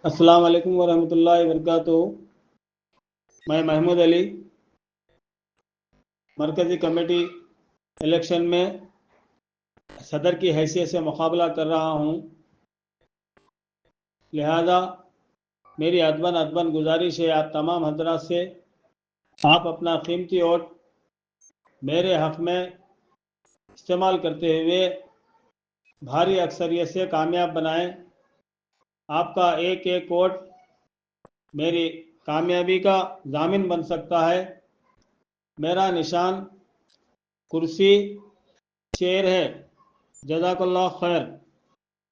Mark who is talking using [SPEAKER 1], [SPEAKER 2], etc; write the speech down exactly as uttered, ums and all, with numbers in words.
[SPEAKER 1] अस्सलाम वालेकुम वरहमतुल्लाहि वबरकातुहू। मैं महमूद अली मरकज़ी कमेटी इलेक्शन में सदर की हैसियत से मुकाबला कर रहा हूँ। लिहाजा मेरी अदबन अदबन गुजारिश है आप तमाम हजरात से, आप अपना कीमती वोट मेरे हक़ में इस्तेमाल करते हुए भारी अक्सरियत से कामयाब बनाएं। आपका एक एक वोट मेरी कामयाबी का जामिन बन सकता है। मेरा निशान कुर्सी चेयर है। जज़ाकल्लाह खैर।